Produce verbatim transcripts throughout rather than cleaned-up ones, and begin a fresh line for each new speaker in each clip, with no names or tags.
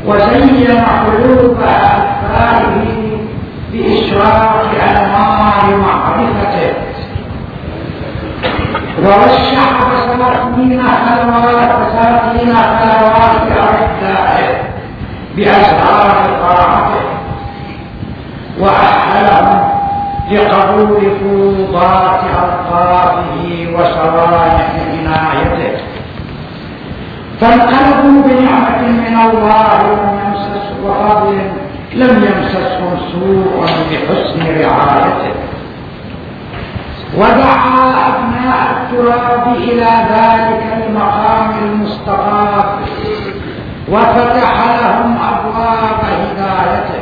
وزين قلوب أتباعه بإشراق أنوار معرفته، ورشح بساتين خلوات بساتين خلوات أعدائه بأسرار طاعته، وأهلهم لقبول فروضات ألطافه وصوانح عنايته، فانقلبوا بنعمة من الله وفضل لم يمسسهم سوء بحسن رعايته. ودعا أبناء التراب إلى ذلك المقام المستقاب، وفتح لهم أبواب هدايته،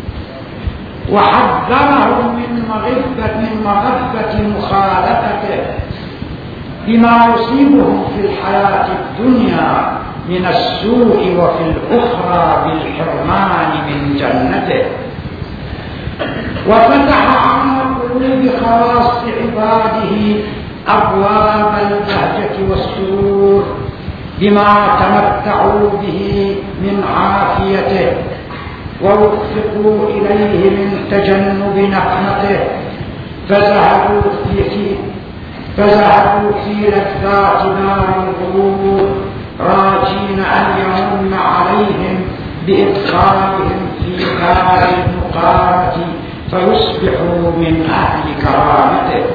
وحذرهم من مغبة من مغبة مخالفته بما يصيبهم في الحياة الدنيا من السوء، وفي الأخرى بالحرمان من جنته. وفتح على قلوب خواص عباده أبواب البهجة والسرور بما تمتعوا به من عافيته، ووفقوا إليه من تجنب نقمته، فذهبوا في فذهبوا في لذات نار الغرور راجين أن يمن عليهم بإدخالهم في دار المقامة فيصبحوا من أهل كرامته.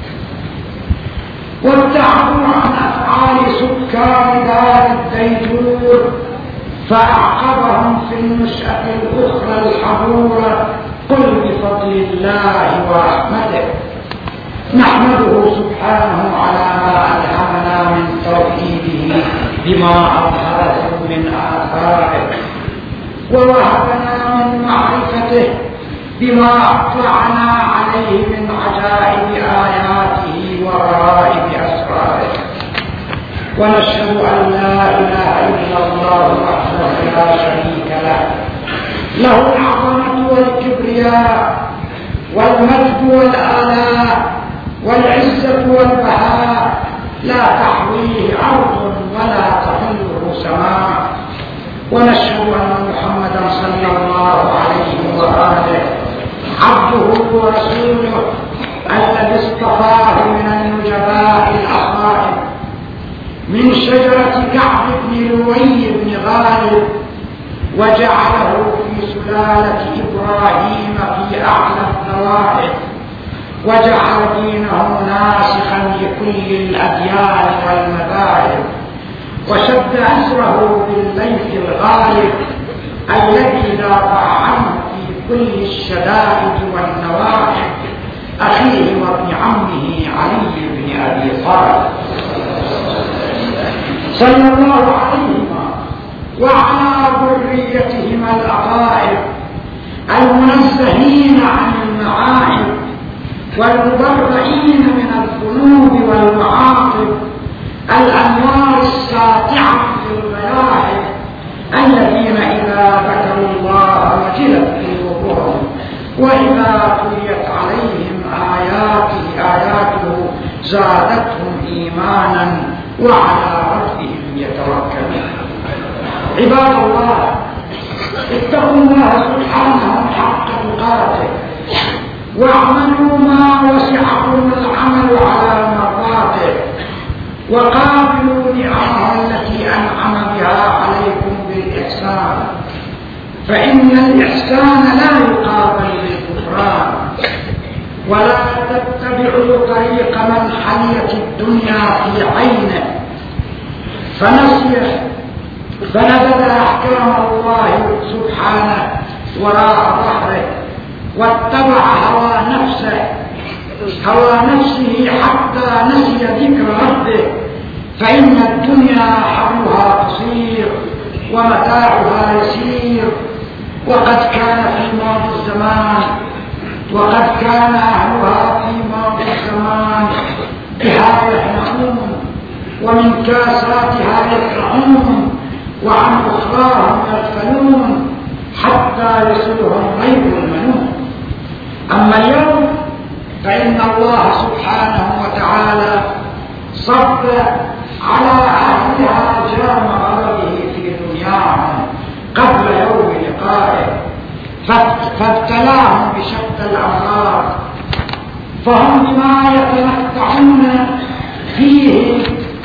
وابتعدوا عن أفعال سكان دار الديجور، فأعقبهم في النشأة الأخرى الحضورة قل بفضل الله ورحمته. نحمده سبحانه على ما ألهمنا من توحيده بما أظهره من آثاره، ووهبنا من معرفته بما أطلعنا عليه من عجائب آياته ورائب أسراره. ونشهد أن لا إله إلا الله وحده لا شريك له، له العظمة والكبرياء والمجد والآلاء والعزة والبهاء، لا تحويه أرض ولا تحله سماء. ونشهد أن محمدا صلى الله عليه وآله عبده ورسوله الذي اصطفاه من النجباء الأخائم من شجرة كعب بن لؤي بن غالب، وجعله في سلالة إبراهيم في أعلى الذوائد، وجعل دينه ناسخا لكل الأديان والمذاهب، وشد أسره بالليث الغالب الذي دافع عنه في كل الشدائد والنواحب، أخيه وابن عمه علي بن أبي طالب صلى الله عليهما وعلى ذريتهما الأقارب المنزهين عن المعايب والمبرئين من الذنوب والمعاصي، الأنوار الساطعة في الغياهب، الذين إذا ذكروا الله وجلت قلوبهم، وإذا تليت عليهم آياته آياته زادتهم إيمانا وعلى ربهم يتوكلون. عباد الله، اتقوا الله سبحانه حق تقاته، واعملوا ما وسعكم العمل على مرضاته، وقابلوا نعمه التي أنعم بها عليكم بالإحسان، فإن الإحسان لا يقابل بالكفران. ولا تتبعوا طريق من حليت الدنيا في عينه فنسي فنبذ أحكام الله سبحانه وراء ظهره، واتبع هوى نفسه هوى نفسه حتى نسي ذكر ربه، فإن الدنيا حرها قصير ومتاعها يسير. وقد كان في ماضي الزمان وقد كان أهلها في ماضي الزمان بها يحنعون، ومن كاساتها يفرحون، وعن أخراهم يغفلون، حتى يصلهم غير المنون. أما اليوم فإن الله سبحانه وتعالى صب على أهلها جام غضبه في دنياهم، قبل يوم لقائه فابتلاهم بشتى الأمراض، فهم بما يتمتعون فيه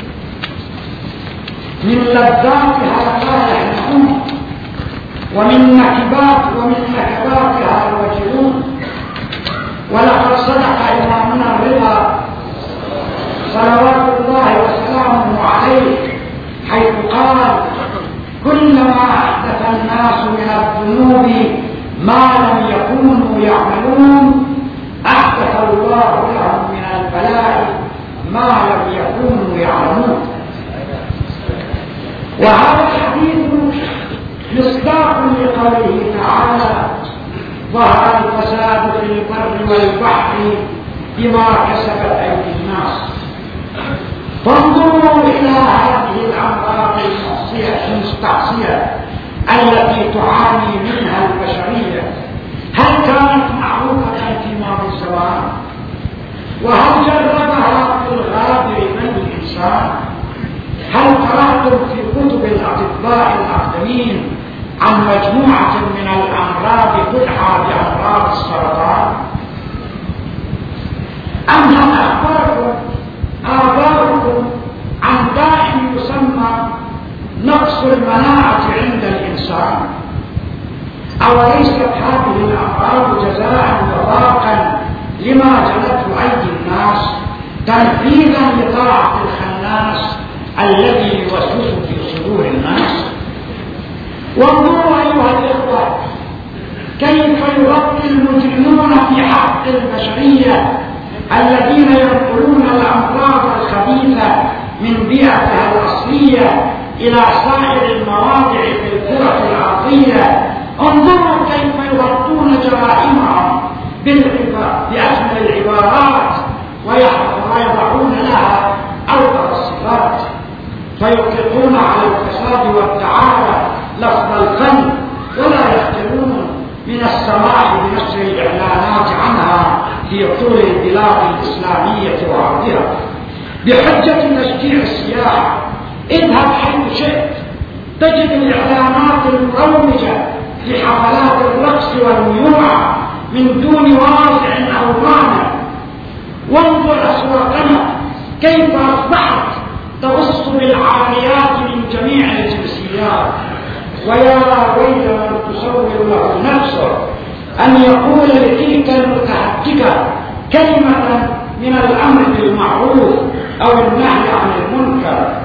من لذاتها لا يحلمون، ومن نكبات ومن نكباتها الوجلون. ولقد صدق إمامنا الرضا صلوات الله وسلامه عليه حيث قال: كلما أحدث الناس من الذنوب ما لم يكونوا يعملون أحدث الله لهم من البلاء ما لم يكونوا يعلمون. وهذا الحديث مصداق لقوله تعالى: ظهر الفساد في البر والبحر بما كسبت أيدي الناس. فانظروا إلى هذه الأمراض المستعصية التي تعاني منها البشرية، هل كانت معروفة في ماضي الزمان؟ وهل جربها في الغابر من الإنسان؟ هل قرأتم في كتب الأطباء الأقدمين عن مجموعة من الأمراض تدعى بأمراض السرطان؟ أم هل أخبركم آباؤكم عن داء يسمى نقص المناعة عند الإنسان؟ أوليست هذه الأمراض جزاء وفاقا لما جنته أيدي الناس تنفيذا لطاعة الخناس الذي يوسوس في صدور الناس؟ وانظروا أيها الإخوة كيف يغطي المجرمون في حق البشرية الذين ينقلون الأمراض الخبيثة من بيئتها الأصلية إلى سائر المواضع في الكرة الأرضية. انظروا كيف يغطون جرائمهم بأجمل العبارات ويضعون لها أوقف الصفات، فيطلقون على الفساد والدعارة لفظ الفن ولا يختلون من السماح بنشر الإعلانات عنها في طول البلاد الإسلامية وعرضها بحجة تشجيع السياحة. اذهب حيث شئت تجد الإعلانات المروجة لحفلات الرقص والميوعة من دون واضع أو معنى. وانظر أسواقنا كيف أصبحت تغص بالعاريات من جميع الجنسيات. ويا ويل من تصور له نفسه أن يقول لتلك المتهتكة كلمة من الأمر بالمعروف أو النهي عن المنكر.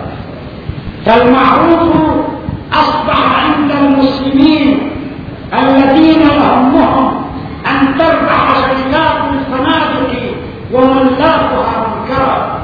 فالمعروف أصبح عند المسلمين الذين يهمهم أن تربح شركات الفنادق وملاكها منكرا.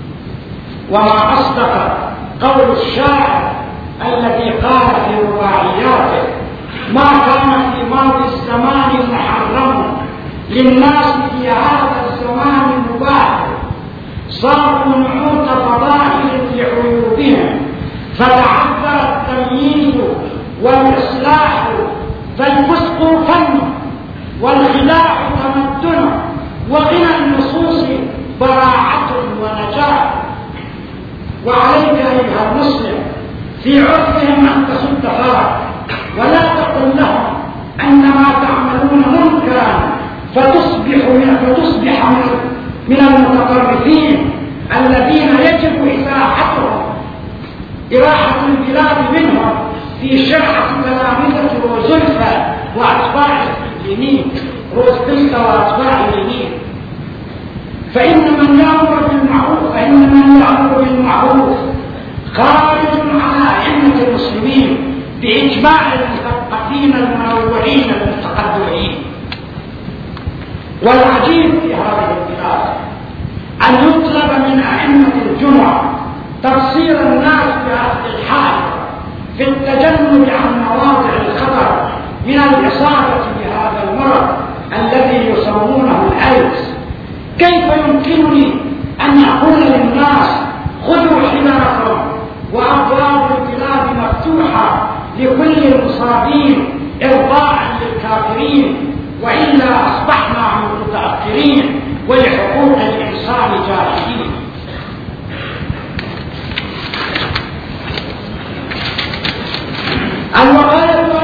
وما أصدق قول الشاعر الذي قال في رباعياته: ما كان في ماضي الزمان محرم للناس في هذا الزمان مباح، صاروا نعوت فضائل في عيوبهم، فتعذر التمييز والإصلاح، فالفسق فن والخداع تمدن، وغنى النصوص براعة ونجاة. وعليك أيها المسلم في عرفهم أن تسد فرق ولا تقل لهم أن ما تعملون منكرا فتصبح من فتصبح من المتطرفين الذين يجب إزاحتهم إراحة البلاد منهم في شرعة تلامذة روزولتا وأتباع اليمين روزفلت وأتباع اليمين. فإن من يأمر بالمعروف فإن من يأمر بالمعروف خارج على أئمة المسلمين بإجماع المثقفين المنورين المتقدمين. والعجيب في هذه البلاد أن يطلب من أئمة الجمعة تبصير الناس بأخذ الحاجة في التجنب عن مواضع الخطر من الإصابة بهذا المرض الذي يسمونه الأيدز. كيف يمكنني أن أقول للناس خذوا حذركم وأبواب البلاد مفتوحة لكل المصابين إرضاء للكافرين، وإلا أصبحنا متأخرين ولحقوق الإنسان جاهلين؟ الوقاية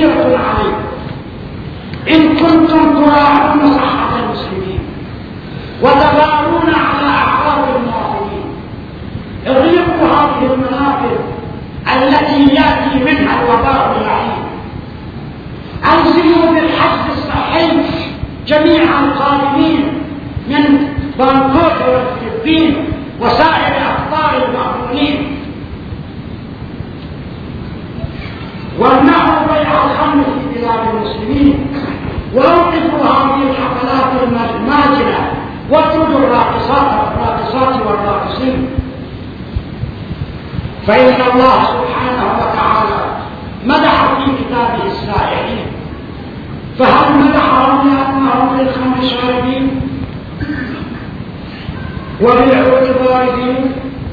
كثيرة عليكم إن كنتم تراعون صحة المسلمين وتغارون على أعراض المواطنين. اغلقوا هذه المنافذ التي يأتي منها الوباء اللعين. أنزلوا بالحد الصحي جميع القادمين من بانكوك والفلبين وسائر أقطار المأمونين، وامنعوا بيع الخمر في بلاد المسلمين، وأوقفوا هذه الحفلات الماجنة، واطردوا الراقصات الراقصات والراقصين. فإن الله سبحانه وتعالى مدح في كتابه السائحين، فهل مدحهم لأنهم للخمر شاربين وللعود ضاربين؟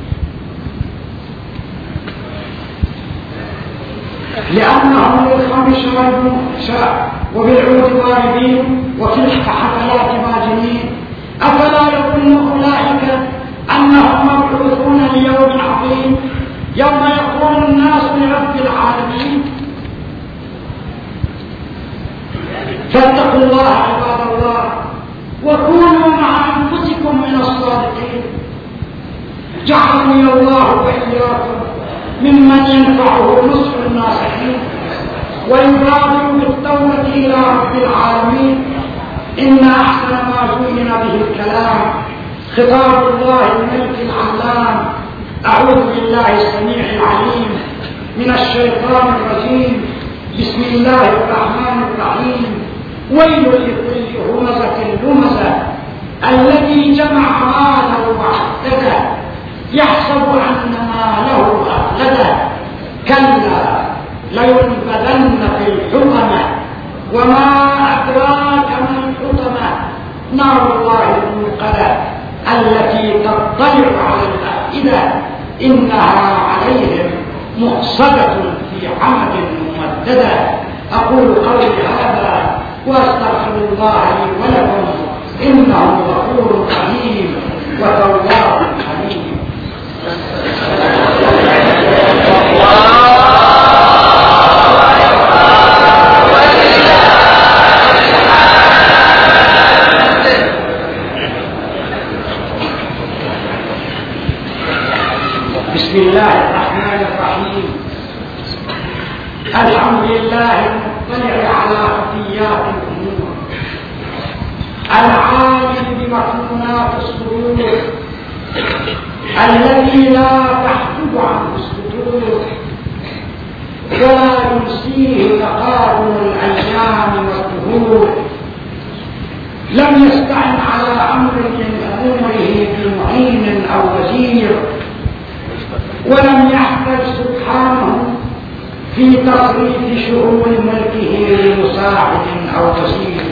لأنهم للخمر شاربون وبالعود ضاربين وفي الحفلات ماجنين. أفلا يظن أولئك أنهم مبعوثون ليوم عظيم يوم يقوم الناس لرب العالمين؟ فاتقوا الله عباد الله وكونوا مع أنفسكم من الصادقين. جعلني الله وإياكم ممن ينفعه نصح الناصحين ويبادر بالتوبة إلى رب العالمين. إن أحسن ما زين به الكلام خطاب الله الملك العلام. أعوذ بالله السميع العليم من الشيطان الرجيم. بسم الله الرحمن الرحيم. ويل لكل همزة لمزة الذي جمع ماله وعدده يحسب أن ماله أخلده كلا لينبذن في الحطمة وما أدراك ما الحطمة نار الله الموقدة التي تطلع على الأفئدة إنها عليهم مؤصدة في عمد ممددة. أقول قولي هذا وأستغفر الله لي ولكم إنه غفور رحيم وتواب حليم. بسم الله الرحمن الرحيم. الحمد لله المطلع على خفيات الأمور العالم بمكنونات الصدور الذي لا تحجب عنه الصدور ولا ينسيه تقارب الأيام والدهور. لم يستعن على أمر من أموره بمعين أو وزير، ولم يحتج سبحانه في تصريف شؤون ملكه لمساعد أو وزير.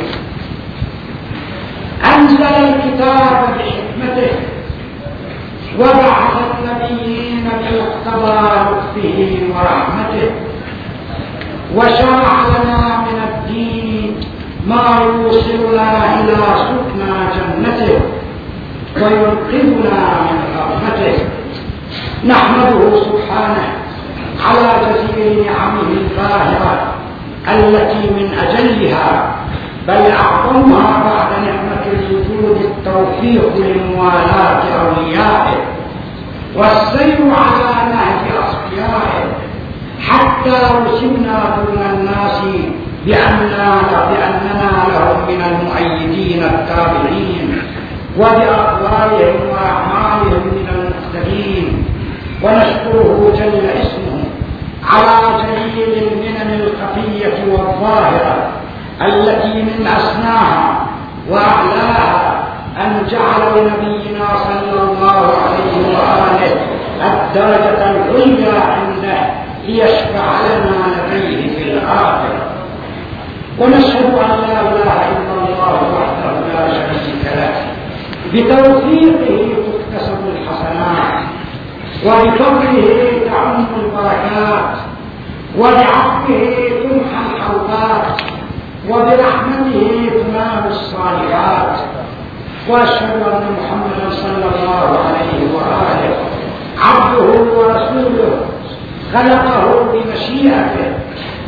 أنزل الكتاب بحكمته وبعث النبيين بمقتضى لطفه ورحمته، وشرع لنا من الدين ما يوصلنا إلى سكنى جنته وينقذنا من رحمته. نحمده سبحانه على جزيل نعمه الباهرة التي من أجلها بل أعظمها بعد نعمة الوجود التوفيق لموالاة أوليائه والسير على نهج أصفيائه حتى وسمنا دون الناس بأننا, بأننا لهم من المؤيدين التابعين وبأقوالهم وأعمالهم من المقتدين. ونشكره جل اسمه على جليل المنن الخفية والظاهرة التي من أسناها وأعلاها أن جعل لنبينا صلى الله عليه وآله الدرجة العليا عنده ليشفع لنا لديه في الآخرة. ونشهد أن لا إله إلا الله وحده لا شريك له بتوفيقه تكتسب الحسنات وبفضله تعم البركات وبعفوه تمحى الحوبات وبرحمته تنال الصالحات. واشهد ان محمدا صلى الله عليه واله عبده ورسوله خلقه بمشيئته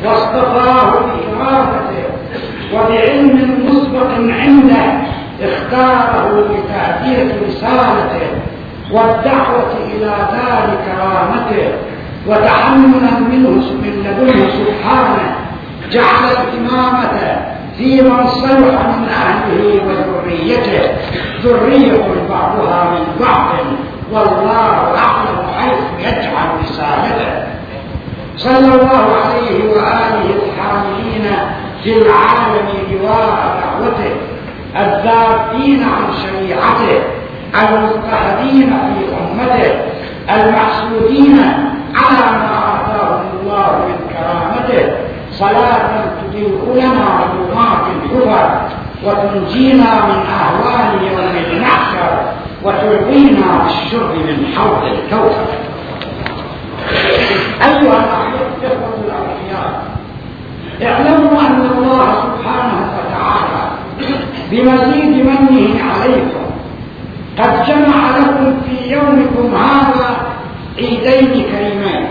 واصطفاه بإرادته وبعلم مسبق عنده اختاره لتأدية رسالته والدعوة إلى دار كرامته، وتحملا منه من لدنه سبحانه جعل الإمامة في من صلح من أهله وذريته، ذرية بعضها من بعض، والله أعلم حيث يجعل رسالته. صلى الله عليه وآله الحاملين في العالم لواء دعوته، الذابين عن شريعته، المضطهدين في أمته، المحسودين على ما آتاهم الله من كرامته، صلاة تضيء لنا ظلمات الكفر وتنجينا من أهوال يوم المحشر وتعطينا بالشر من حوض الكوثر. أيها الأخوة الأولياء، اعلموا أن الله سبحانه وتعالى بمزيد منه عليكم قد جمع لكم في يومكم هذا عيدين كريمين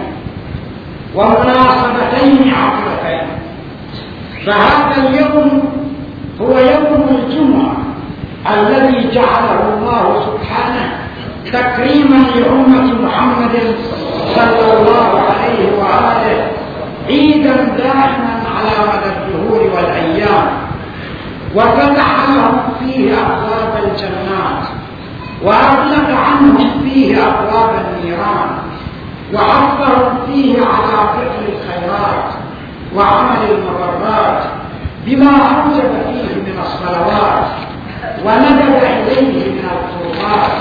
ومناسبتين عظيمتين. فهذا اليوم هو يوم الجمعة الذي جعله الله سبحانه تكريما لأمة محمد صلى الله عليه وآله، عيدا دائما على مدى الدهور والأيام، وفتح لهم فيه أبواب الجنات وأغلق عنهم فيه أبواب النيران، وحثهم فيه على فعل الخيرات وعمل المبرات بما أوجب فيه من الصلوات وندب إليه من القربات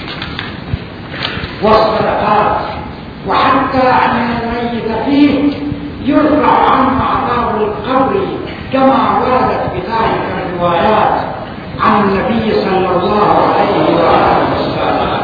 والصدقات، وحتى أن الميت فيه يرفع عنه عذاب القبر كما وردت بذلك الروايات عن النبي صلى الله عليه وآله وسلم.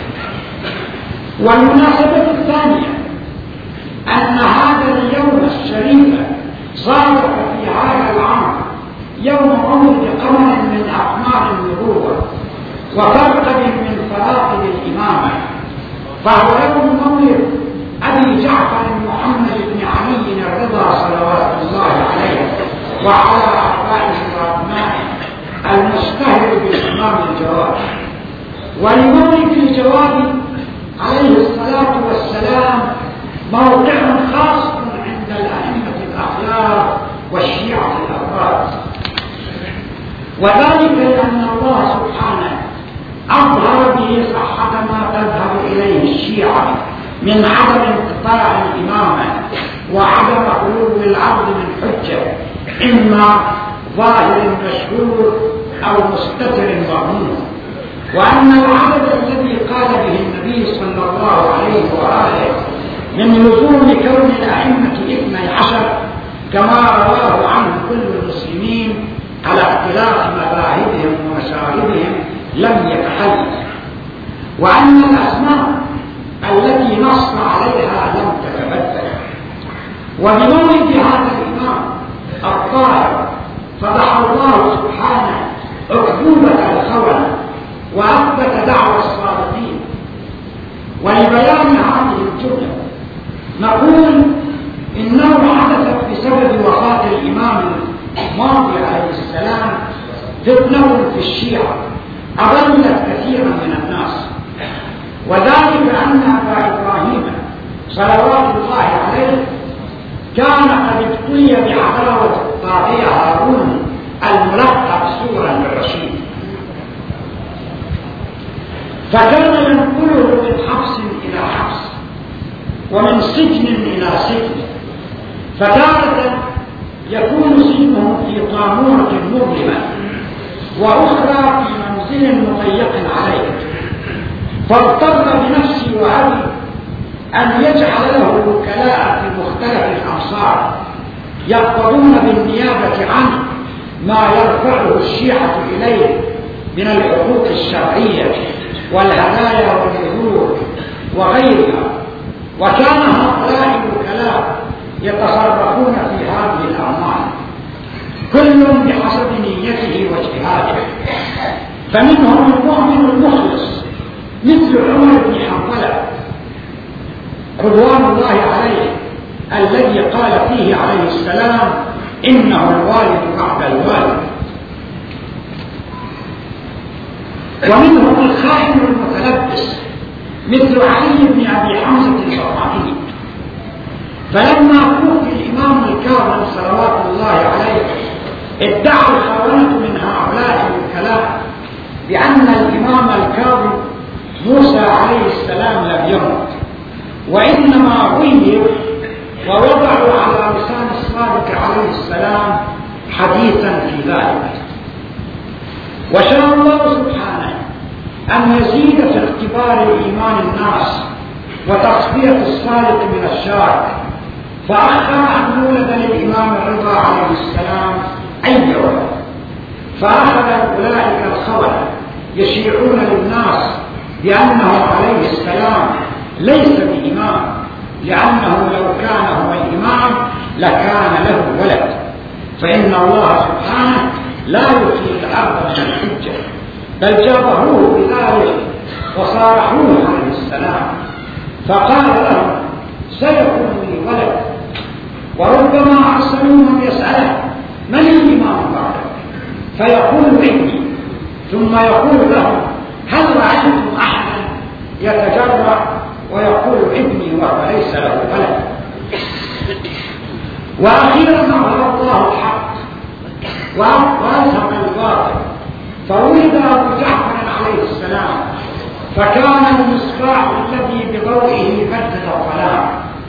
والمناسبة الثانية أن هذا اليوم الشريف صادف في هذا العام يوم مولد قمر من أقمار النبوة وفرقد من فراقد الإمامة، فهو يوم مولد أبي جعفر محمد بن علي الرضا صلوات الله عليه وعلى أعضائه وأبنائه المشتهر بالإمام الجواد. ولمولد الجواد عليه الصلاة والسلام موقع خاص عند الأئمة الأخيار والشيعة الأبرار، وذلك لأن الله سبحانه أظهر به صحة ما تذهب إليه الشيعة من عدم انقطاع الإمامة وعدم خلو العبد من حجة، إما ظاهر مشهور أو مستتر مغموم، وأن العدد الذي قال به النبي صلى الله عليه وآله من لزوم كون الأئمة اثني عشر كما رواه عنه كل المسلمين على اختلاف مذاهبهم ومشاربهم لم يتحدث، وأن الأسماء التي نص عليها لم تتبدل. وبمولد هذا الإمام الطاهر فضح الله سبحانه عقوبة الخونة وأثبت دعوى الصادقين. ولبيان هذه الجملة نقول إنه حدثت بسبب وفاة الإمام الماضي عليه السلام فتنة في الشيعة أضلت كثيرا من الناس، وذلك أن أبا إبراهيم صلوات الله عليه كان قد ابتلي بعداوة الطاغية هارون الملقب سورا بالرشيد، فكان ينقله من حبس إلى حبس ومن سجن إلى سجن، فتارة يكون سجنه في طامورة مظلمة وأخرى في منزل مضيق عليه، فاضطر بنفسه وأبي أن يجعل له وكلاء في مختلف الأمصار يقبضون بالنيابة عنه ما يرفعه الشيعة إليه من الحقوق الشرعية والهدايا والنذور وغيرها، وكان هؤلاء الوكلاء يتصرفون في هذه الأعمال كل بحسب نيته واجتهاده، فمنهم المؤمن المخلص مثل عمر بن حنظلة رضوان الله عليه الذي قال لأبيه عليه السلام: إنه الوالد بعد الوالد. ومنهم الخائن المتلبس مثل علي بن أبي حمزة البرمائي، فلما توفي الإمام الكاظم صلوات الله عليه ادعى الخونة من هؤلاء الوكلاء بأن الإمام الكاظم موسى عليه السلام لم يمت، وإنما غير، ووضعوا على لسان الصادق عليه السلام حديثا في ذلك. وشاء الله سبحانه أن يزيد في اختبار الإيمان الناس وتصفية الصادق من الشاك، فأخر أن يولد للإمام الرضا عليه السلام أي ولد، فأخذ أولئك الخبر يشيعون للناس بأنه عليه السلام ليس بإمام، لأنه لو كان هو الإمام لكان له ولد، فإن الله سبحانه لا يخلي الأرض من الحجة، بل جابروه بذلك وصارحوه عليه السلام، فقال لهم: سيكون لي ولد. وربما أرسلوا من يسأله: من الإمام بعدك؟ فيقول: ابني. ثم يقول لهم: هل رأيتم أحدا يتجرأ ويقول ابني وهو ليس له ولد؟ وأخيرا أظهر الله الحق وأزهق الباطل، فولد أبو جعفر عليه السلام، فكان المصباح الذي بضوئه بدد الظلام.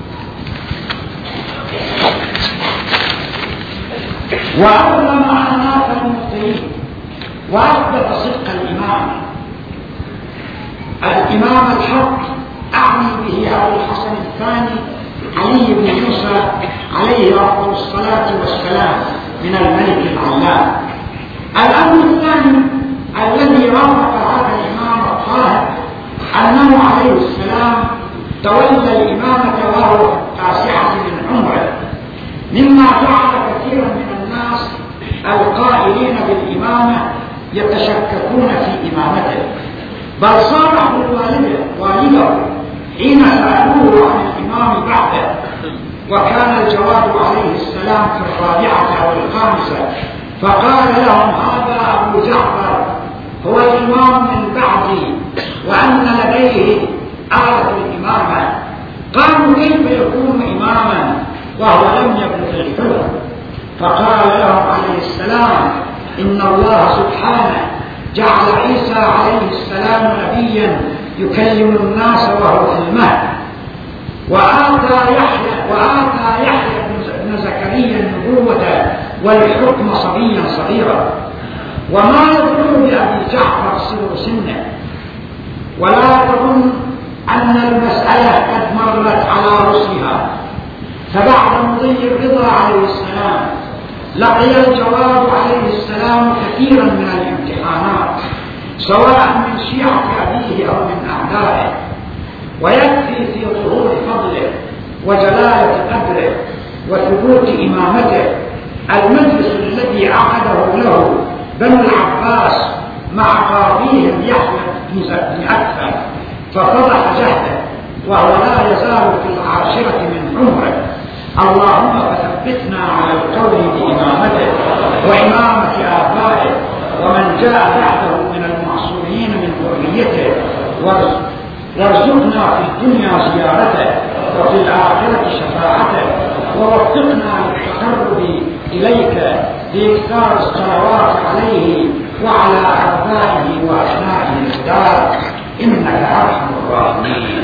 وأظلم أعناق المبطلين وأثبت صدق الإمام. الإمام الحق أعني به أبو الحسن الثاني علي بن موسى عليه أفضل الصلاة والسلام من الملك العلام. الأمر الثاني الذي رافق هذا الإمام الطاهر أنه عليه السلام تولى الإمامة وهو في التاسعة من عمره، مما جعل كثيرا من الناس القائلين بالإمامة يتشككون في إمامته، بل صارحوا والده حين سألوه عن الإمام بعده، وكان الجواب عليه السلام في الرابعة أو الخامسة، فقال لهم: هذا أبو جعفر هو الإمام من بعدي، وأن لديه آلة الإمامة. قالوا: كيف يكون إماما وهو لم يبلغ الحلم؟ فقال لهم عليه السلام: إن الله سبحانه جعل عيسى عليه السلام نبيا يكلم الناس وهو في المهد، وآتى يحيى وآتى يحيى بن زكريا النبوة والحكم صبيا صغيرا، وما يدل بأبي جعفر صغر سنه. ولا تظن أن المسألة قد مرت على رسلها، فبعد مضي الرضا عليه السلام لقي الجواب عليه السلام كثيرا من الامتحانات، سواء من شيعة أبيه أو من أعدائه، ويكفي في ظهور فضله وجلالة قدره وثبوت إمامته المجلس الذي عقده له بنو العباس مع قاضيهم يحيى بن أكثر، ففضح جهده وهو لا يزال في العاشرة من عمره. اللهم فثبتنا على القول بإمامته وإمامة آبائه ومن جاء بعده من المعصومين من ذريته، وارزقنا في الدنيا زيارته وفي الآخرة شفاعته، ووفقنا للتقرب إليك بإكثار الصلوات عليه وعلى آبائه وأبنائه الكبار، إنك أرحم الراحمين.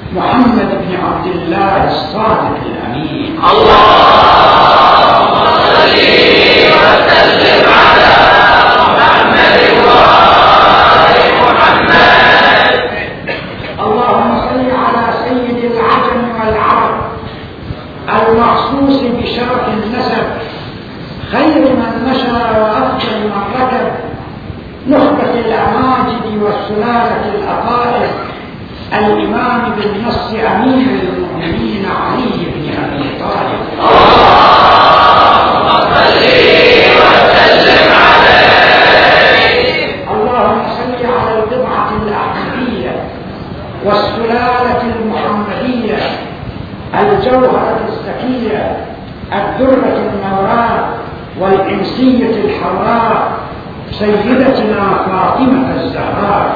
محمد بن عبد الله الصادق الأمين.
اللهم صل وسلم على محمد وآل محمد.
اللهم صل على سيد العجم والعرب المخصوص بشرف النسب، خير من مشى وأفضل من ركب، نخبة الأماجد والسلالة الأطائف، الإمام بالنص أمير المؤمنين علي بن أبي طالب.
اللهم صل وسلم عليه.
اللهم صل على البضعة الأحمدية والسلالة المحمدية، الجوهرة الزكية، الدرة النوراء والإنسية الحوراء، سيدتنا فاطمة الزهراء.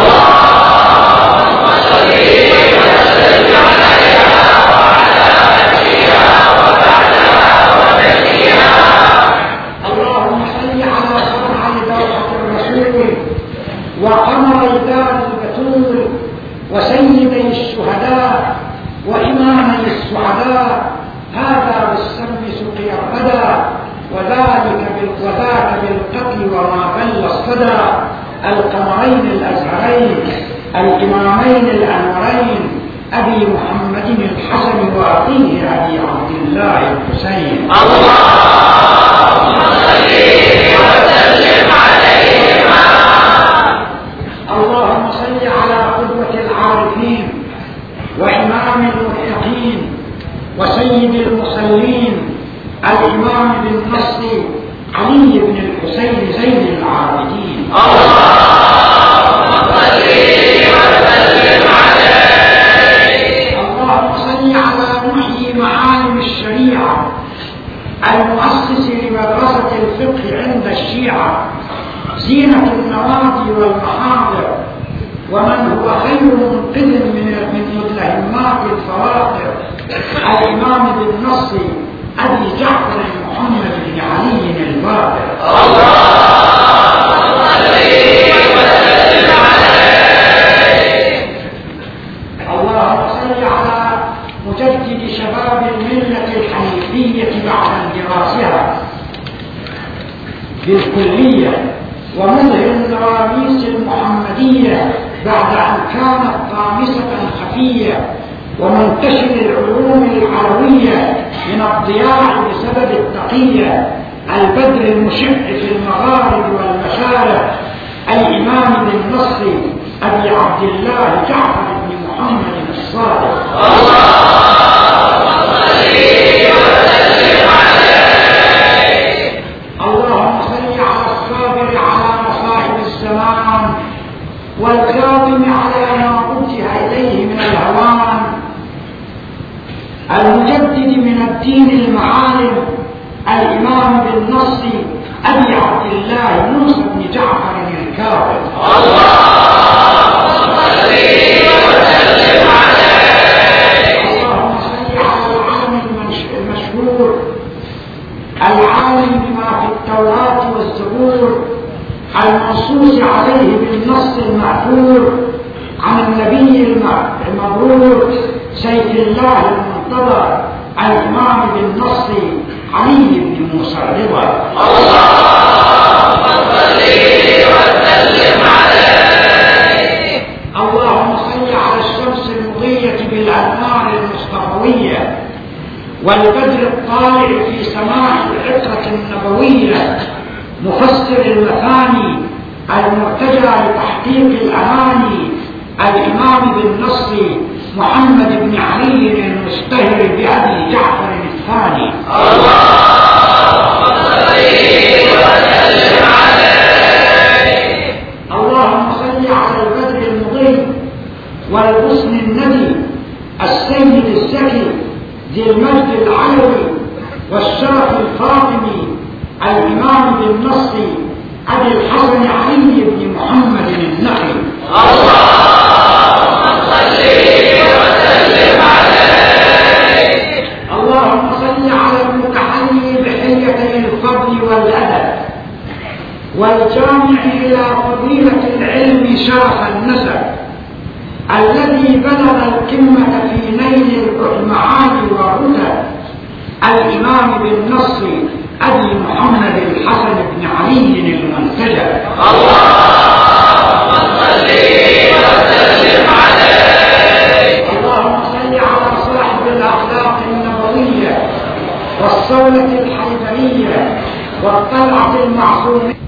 اللهم صل وسلم عليها وعلى آلها وبعدها وبنيها.
اللهم صل على فرع دوحة الرسول وقمر دار البتول وسيدي الشهداء وإمامي السعداء، هذا بالسم سقي الردى وذلك وذاك بالقتل وما بل الصدى، القمرين الأزهرين الإمامين الأنورين، أبي محمد الحسن وأخيه أبي عبد الله الحسين.
اللهم صل وسلم عليهما.
اللهم صل على قدوة العارفين وإمام المتقين وسيد المصلين، الإمام بالنص علي بن الحسين زين العابدين.
اللهم صل وسلم عليه.
اللهم صل على محيي معالم الشريعة المؤسس لمدرسة الفقه عند الشيعة، زينة النوادي والمحاضر، ومن هو خير منقذ من من متلهمات الفواقر، الإمام بالنص أبي جعفر محمد بن علي الباقر.
اللهم صل وسلم عليه.
اللهم صل على مجدد شباب الملة الحنيفية بعد اندراسها بالكلية، ومظهر النواميس المحمدية بعد أن كانت طامسة خفية، ومنتشر العلوم العلوية من الضياع بسبب التقية، البدر المشع في المغارب والمشارق، الإمام بالنص أبي عبد الله جعفر بن محمد الصادق.
اللهم صل وسلم عليه.
اللهم صل على الصابر على مصائب الزمان والكاظم على ما وجه إليه من الهوان، المجدد من الدين المعالم، الإمام بالنص أبي عبد الله موسى بن جعفر الكاظم.
اللهم صل وسلم عليه.
اللهم صل على العالم المشهور العالم بما في التوراة والزبور، المنصوص عليه بالنص المأثور عن النبي المبرور سيف الله المنتظر، الإمام بالنص علي بن موسى الرضا.
اللهم صل وسلم عليه.
اللهم صل على الشمس المضية بالأنوار المصطفوية والبدر الطالع في سماء العطرة النبوية، مفسر المثاني المرتجى لتحقيق الأماني، الإمام بالنص محمد بن علي المشتهر بأبي جعفر الثاني.
اللهم صل وسلم عليه.
اللهم صل على البدر المضيء والغصن الندي، السيد الزكي ذي المجد العلوي والشرف الفاطمي، الإمام بالنص أبي الحسن علي بن محمد النقي.
اللهم صل وسلم عليه.
اللهم صل على المتحلي بحليتي الفضل والأدب والجامع إلى فضيلة العلم شرف النسب، الذي بلغ القمة في نيل المعاني والهدى، الإمام بالنص أبي محمد الحسن بن علي المنتجى.
اللهم صل وسلم عليه.
اللهم صل على صاحب الأخلاق النبوية والصولة الحيدرية والطلعة المعصومة.